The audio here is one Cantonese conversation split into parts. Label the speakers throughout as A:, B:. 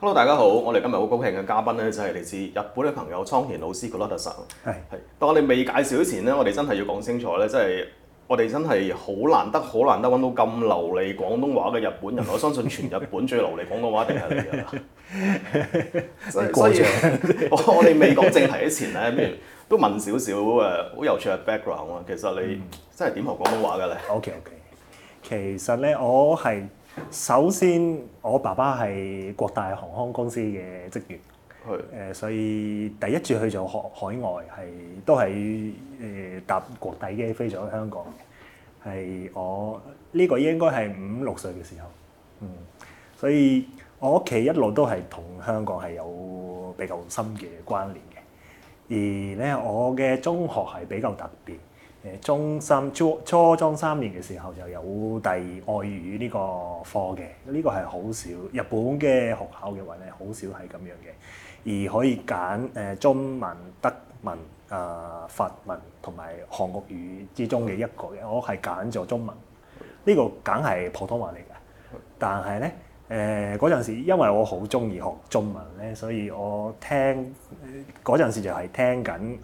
A: Hello，大家好！我哋今日好高興嘅嘉賓咧，就係嚟自日本嘅朋友倉田老師 Kuroda さん。係。但我哋未介紹之前咧，我哋真係要講清楚咧，即係我哋真係好難得揾到咁流利廣東話嘅日本人。我相信全日本最流利廣東話一定係你㗎啦。所以我哋未講正題之前咧，不如都問少少好有趣嘅 background 啊。其實你真係點學廣東話嘅咧
B: ？OK， 其實咧我係。首先，我爸爸係國泰航空公司嘅職員，所以第一次去做海外都係搭國際機飛咗香港嘅，係我呢個應該係5、6歲嘅時候，所以我屋企一路都係同香港係有比較深嘅關聯嘅，而咧我嘅中學係比較特別。初中3年嘅時候就有第二外語呢個課嘅，呢個係好少日本嘅學校嘅話咧，好少係咁樣嘅，而可以揀中文、德文、法文同埋韓國語之中嘅一個嘅，我係揀咗中文，呢個梗係普通話嚟嘅，但係咧嗰陣時因為我好中意學中文咧，所以我聽嗰陣時就係聽緊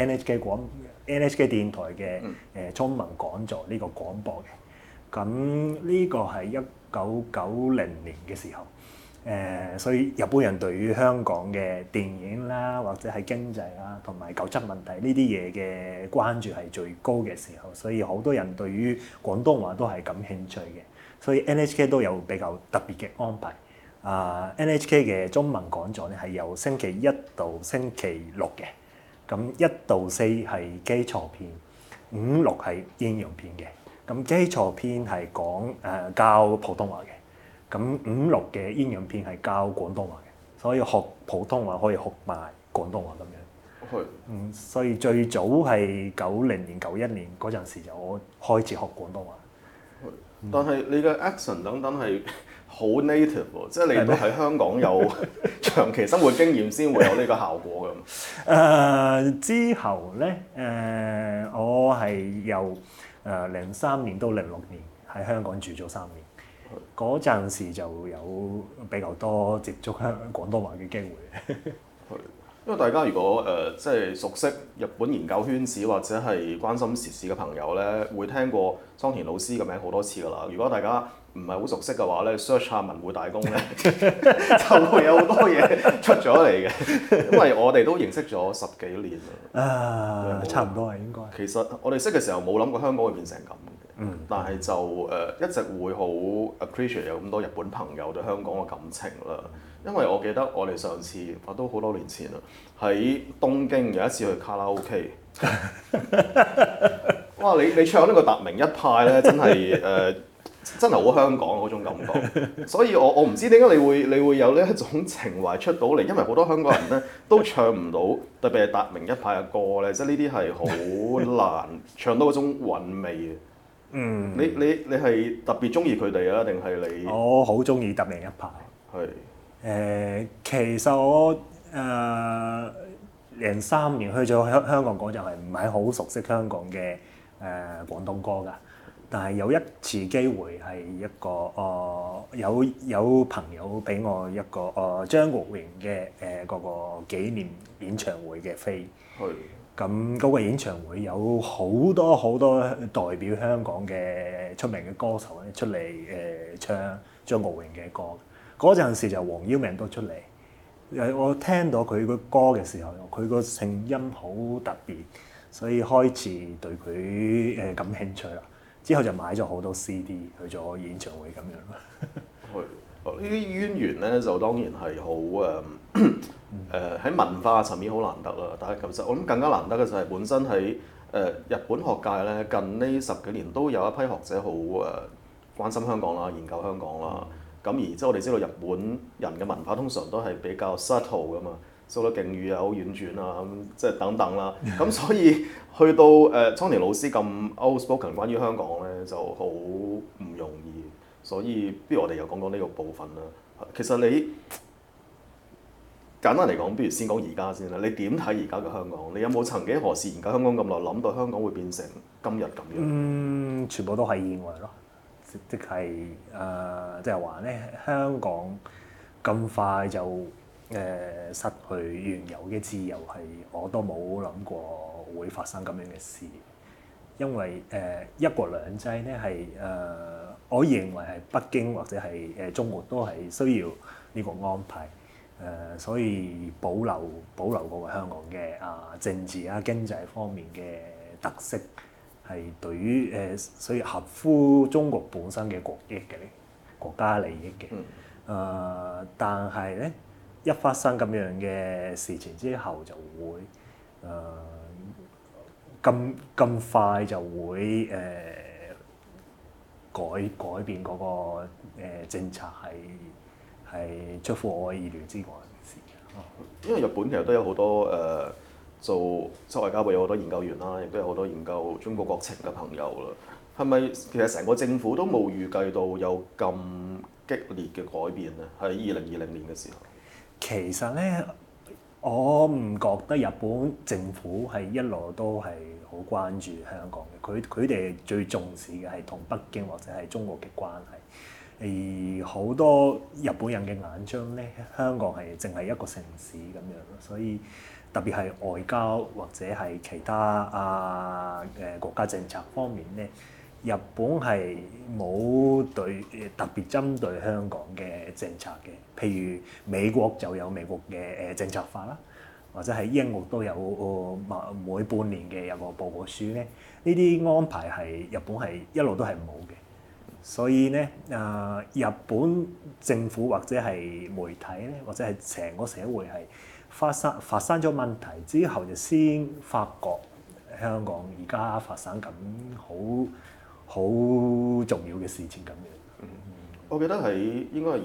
B: NHK 電台嘅中文講座呢個廣播嘅，咁呢個係1990年嘅時候，所以日本人對於香港嘅電影啦，或者係經濟啦，同埋九七問題呢啲嘢嘅關注係最高嘅時候，所以好多人對於廣東話都係感興趣嘅，所以 NHK 都有比較特別嘅安排。NHK 嘅中文講座咧係由星期一到星期六嘅。咁1到4係基礎篇，5、6係應用篇嘅。咁基礎篇係講教普通話嘅，咁5、6嘅應用篇係教廣東話嘅。所以學普通話可以學埋廣東話咁樣。所以最早係90年、91年嗰陣時就我開始學廣東話。
A: 但係你嘅 accent 等等係好 native 喎，即係你都喺香港有長期生活經驗先會有呢個效果㗎。
B: 之後咧，我係由03年到06年喺香港住咗3年，嗰陣時就有比較多接觸廣東話嘅機會。
A: 因為大家如果即係熟悉日本研究圈子或者係關心時事嘅朋友咧，會聽過倉田老師嘅名好多次㗎啦。如果大家唔係好熟悉嘅話咧 ，search 下文匯大公咧，就會有好多嘢出咗嚟嘅。因為我哋都認識咗10幾年啦。
B: 差唔多係應該。
A: 其實我哋識嘅時候冇諗過香港會變成咁嘅，但係就一直會好 appreciate 有咁多日本朋友對香港嘅感情啦。因為我記得我哋上次都好多年前啦，喺東京有一次去卡拉 OK， 哇！你唱呢個達明一派咧，真係真係好香港嗰種感覺。所以我唔知點解你會有呢一種情懷出到嚟，因為好多香港人咧都唱唔到，特別係達明一派嘅歌咧，即係呢啲係好難唱到嗰種韻味嘅。你係特別中意佢哋啊，定係你？
B: 我好中意達明一派。
A: 係。
B: 其實我03年去咗香港嗰陣係唔係好熟悉香港嘅廣東歌㗎，但係有一次機會係一個有朋友俾我一個張國榮嘅嗰個紀念演唱會嘅飛。咁嗰個演唱會有好多代表香港嘅出名嘅歌手咧出嚟唱張國榮嘅歌。嗰陣時就黃耀明都出嚟，我聽到佢個歌嘅時候，佢個聲音好特別，所以開始對佢感興趣啦。之後就買咗好多 CD 去咗演唱會咁樣咯。
A: 呢啲淵源咧就當然係好喺文化層面好難得啦。但係其實我諗更加難得嘅就係本身喺日本學界咧，近呢10幾年都有一批學者好關心香港啦、研究香港啦。咁而即係我哋知道日本人嘅文化通常都係比較 subtle 噶嘛，所有敬語啊、好婉轉啊，咁即係等等啦。咁所以去到倉田老師咁 outspoken 關於香港咧，就好唔容易。所以不如我哋又講講呢個部分啦。其實你簡單嚟講，不如先講而家先啦。你點睇而家嘅香港？你有冇曾幾何時研究香港咁耐，諗到香港會變成今日咁樣？
B: 全部都係意外咯。即係話咧，香港咁快就失去原有嘅自由，係我都冇諗過會發生咁樣嘅事。因為一國兩制咧係我認為係北京或者係中國都係需要呢個安排。所以保留嗰個香港嘅政治經濟方面嘅特色，係對於所以合乎中國本身嘅國家利益嘅。但係咧一發生咁樣嘅事情之後，就會咁快就會改變嗰個政策係出乎我意料之外嘅事。
A: 因為日本其實都有好多做外交部有好多研究員啦，亦都有好多研究中國國情嘅朋友啦。係咪其實成個政府都冇預計到有咁激烈嘅改變咧？喺2020年嘅時候，
B: 其實咧，我唔覺得日本政府係一路都係好關注香港嘅。佢哋最重視嘅係同北京或者係中國嘅關係。而好多日本人嘅眼中咧，香港係淨係一個城市咁樣咯，所以特別係外交或者係其他國家政策方面咧，日本係冇特別針對香港嘅政策嘅。譬如美國就有美國嘅政策法啦，或者喺英國都有每半年嘅有個報告書咧，呢啲安排係日本係一路都係冇嘅。所以咧，日本政府或者係媒體咧，或者係成個社會係發生咗問題之後，就先發覺香港而家發生咁好重要嘅事情咁樣。
A: 我記得喺應該係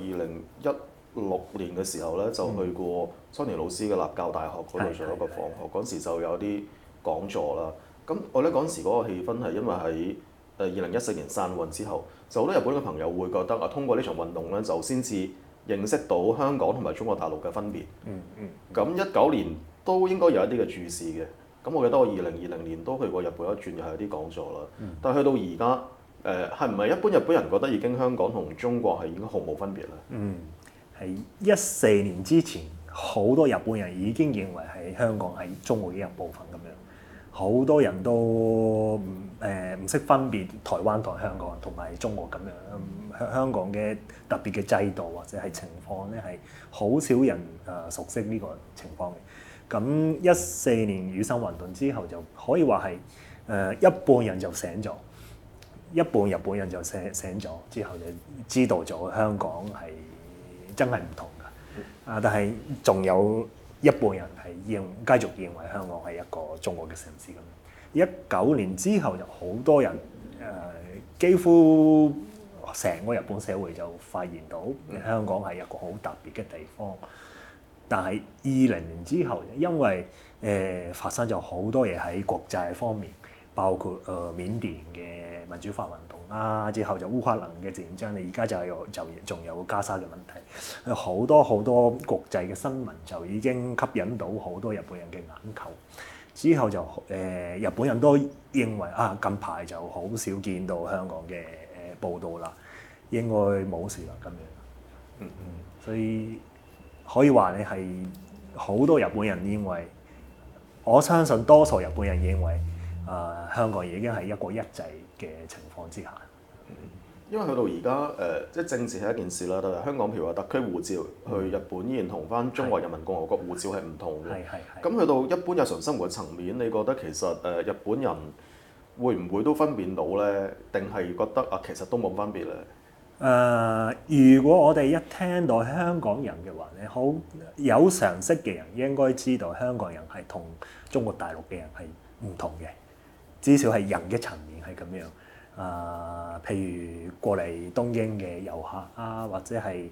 A: 2016年嘅時候咧，就去過桑田老師嘅立教大學嗰度做一個訪學，嗰時就有啲講座啦。咁我覺得嗰時嗰個氣氛係因為喺2014年傘運之後，就好多日本嘅朋友會覺得通過呢場運動咧，就先至認識到香港同埋中國大陸嘅分別。咁19年都應該有一啲嘅注視嘅。咁我記得我2020年都去過日本一轉，又係有啲講座啦。但係去到而家，係唔係一般日本人覺得已經香港同中國係已經毫無分別咧？
B: 係14年之前，好多日本人已經認為係香港係中國嘅一部分咁樣。好多人都唔識分別台灣同香港同埋中國咁樣。香港嘅特別嘅制度或者係情況咧，係好少人熟悉呢個情況嘅。咁14年雨傘運動之後，就可以話係一半人就醒咗，一半日本人就醒咗之後就知道咗香港係真係唔同㗎。但係仲有一半人係繼續認為香港係一個中國嘅城市咁。19年之後就好多人幾乎成個日本社會就發現到香港係一個好特別嘅地方。但係20年之後，因為發生咗好多嘢喺國際方面，包括緬甸嘅民主化運動啦，之後就烏克蘭嘅戰爭，而家就仲有加沙嘅問題，好多國際嘅新聞就已經吸引到好多日本人嘅眼球。之後就日本人都認為近排就好少見到香港嘅報導啦，應該冇事啦咁樣。所以可以話你係好多日本人認為，我相信多數日本人認為香港已經係一國一制嘅情況之下。
A: 因為去到而家即係政治係一件事啦，但係香港譬如話特區護照去日本依然同翻中華人民共和國護照係唔同嘅。咁去到一般日常生活嘅層面，你覺得其實日本人會唔會都分辨到咧？定係覺得其實都冇分別咧？
B: 如果我哋一聽到香港人嘅話咧，好有常識嘅人應該知道香港人係同中國大陸嘅人係唔同嘅，至少係人嘅層面係咁樣。譬如過嚟東京嘅遊客或者係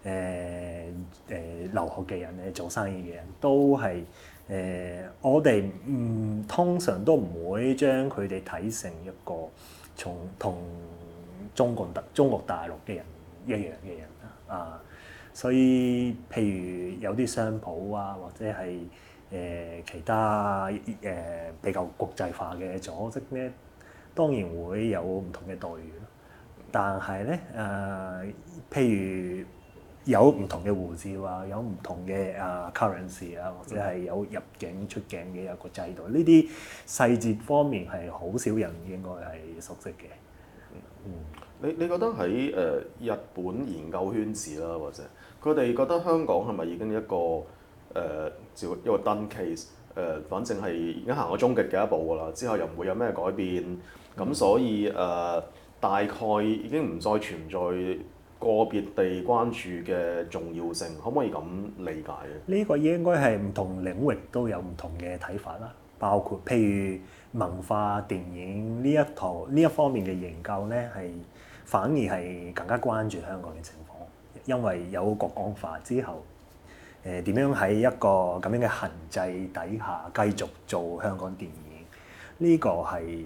B: 留學嘅人咧，做生意嘅人都係我哋通常都唔會將佢哋睇成一個同中國大陸嘅人一樣嘅人所以譬如有啲商鋪或者係其他比較國際化嘅組織咧，當然會有唔同嘅待遇咯。但係咧譬如有唔同嘅護照啊，有唔同嘅currency 啊，或者係有入境出境嘅一個制度。呢啲細節方面係好少人應該係熟悉嘅。
A: 你覺得喺日本研究圈子啦，或者佢哋覺得香港係咪已經一個照一個 done case？反正係已經行咗終極嘅一步㗎啦，之後又唔會有咩改變，咁所以大概已經唔再存在個別地關注嘅重要性，可唔可以咁理解咧？
B: 呢個應該係唔同領域都有唔同嘅睇法啦，包括譬如文化電影呢一方面嘅研究咧，係反而係更加關注香港嘅情況，因為有國安法之後，點樣喺一個咁樣嘅限制底下繼續做香港電影，呢個係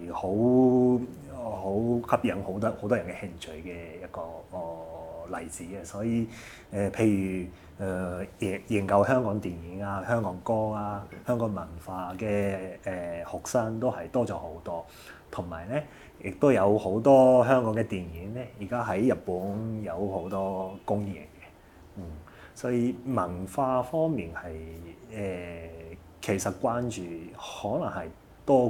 B: 好吸引好多人嘅興趣嘅一個例子嘅，所以譬如研究香港電影啊、香港歌啊、香港文化嘅學生都係多咗好多，同埋咧亦都有好多香港嘅電影咧，而家喺日本有好多公映嘅，所以文化方面係其實關注可能係多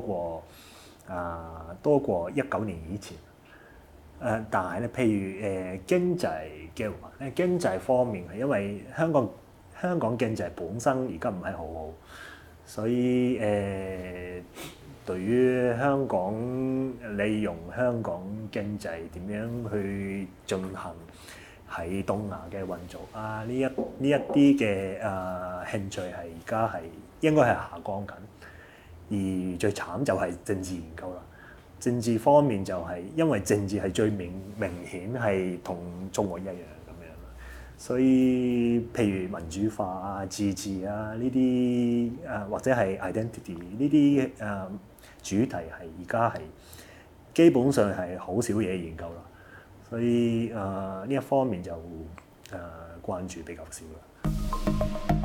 B: 過19年以前。但係咧，譬如經濟嘅話咧，經濟方面係因為香港經濟本身而家唔係好好，所以對於香港利用香港經濟點樣去進行喺東亞嘅運作啊，呢一啲嘅興趣係而家係應該係下降緊，而最慘就係政治研究啦。政治方面就係因為政治係最明顯係同中國一樣咁樣，所以譬如民主化啊、自治啊呢啲或者係 identity 呢啲主題係而家係基本上係好少嘢研究啦，所以呢一方面就關注比較少啦。